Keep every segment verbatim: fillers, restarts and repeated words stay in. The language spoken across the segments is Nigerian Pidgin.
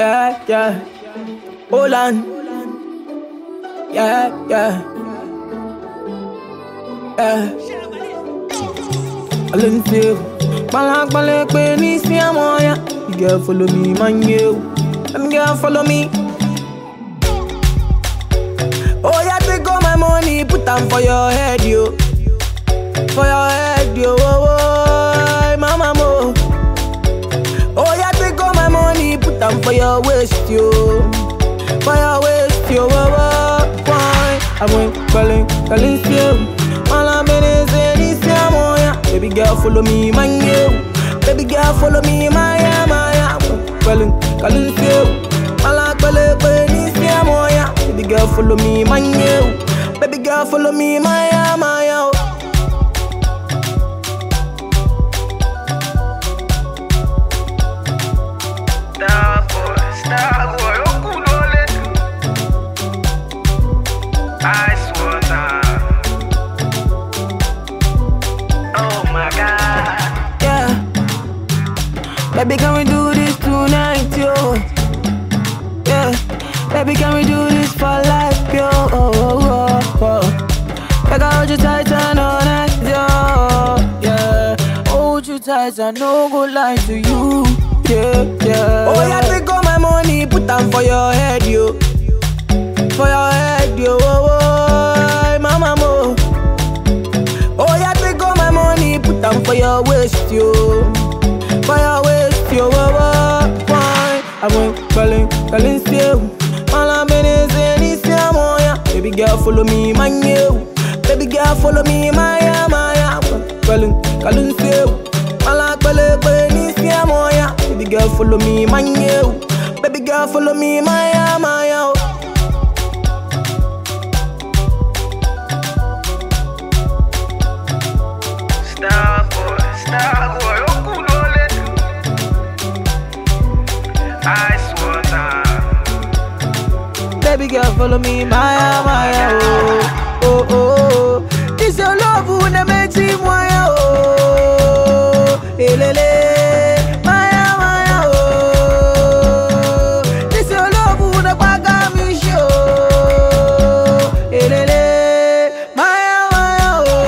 yeah, yeah. Hold on, yeah, yeah, yeah. I learn to balak balak when you see a moya. You girl follow me, man you. Them girl follow me. Oh yeah, take all my money, put them for your head, yo. For your head, yo. Oh, oh, mama mo. Oh yeah, take all my money, put them for your waist, yo. For your waist, yo. Oh, oh, why? I went calling, calling you. All I'm in is in this moya. Baby girl, follow me, man, yo. Baby girl, follow me, Maya, Maya. Calling, calling you. All I'm calling, calling this moya. Baby girl, follow me, man, yo. Baby girl, follow me, Maya, Maya. Star boy, star boy, oh cool ole. Ice water. Oh my God. Yeah. Baby, can we do this tonight, yo? Yeah. Baby, can we do this for life, yo? Oh, oh, oh, oh. Like I hold you tight and all night, yo. Yeah. Hold you tight and no go lie to you. Yeah, yeah. Oh, yeah, take all my money, put them for your head, yo. For your head, yo. Oh, oh, mama mo. Oh, yeah, take all my money, put them for your waist, yo. For your waist, yo. Oh, oh, why? I went calling, calling still. All I'm in is in this moya. Baby girl, follow me, man, yo. Baby girl, follow me, Maya, Maya. Calling, calling still. All I'm calling, calling this moya. Baby girl, follow me, man, yo. Baby girl, follow me, Maya, Maya. Star boy, star boy, oh cool ole. Ice water. Baby girl, follow me, Maya, Maya. Oh, oh, oh. This your love who ne makes me Maya. Oh, elele. Maya, Maya. Oh, this your love who ne paga me show. Elele. Maya, Maya.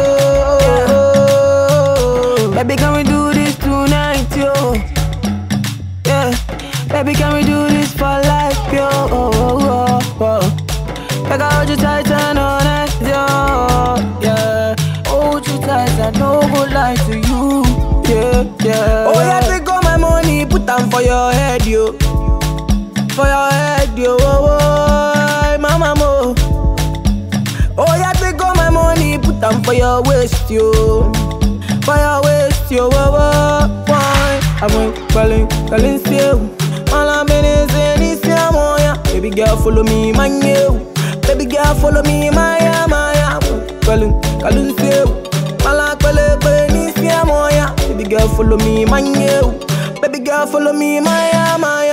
Oh, baby, can we do this tonight, yo? Yeah. Baby, can we do this for life, yo? Oh, oh, oh, oh. Like I hold you tight and all night, yo. Yeah. Hold you tight and no go lie to you. Yeah, yeah. Oh, yeah, take all my money, put them for your head, yo. For your head, yo. Oh, oh, mama mo. Oh, yeah, take all my money, put them for your waist, yo. For your waist, yo. Oh, oh, why? I went calling, calling still. All I'm in is in this moya. Baby girl, follow me, man, yo. Baby girl, follow me, Maya, Maya. Calling, calling still. All I'm calling, calling this moya. Baby girl, follow me, man, yo. Baby girl, follow me, Maya, Maya.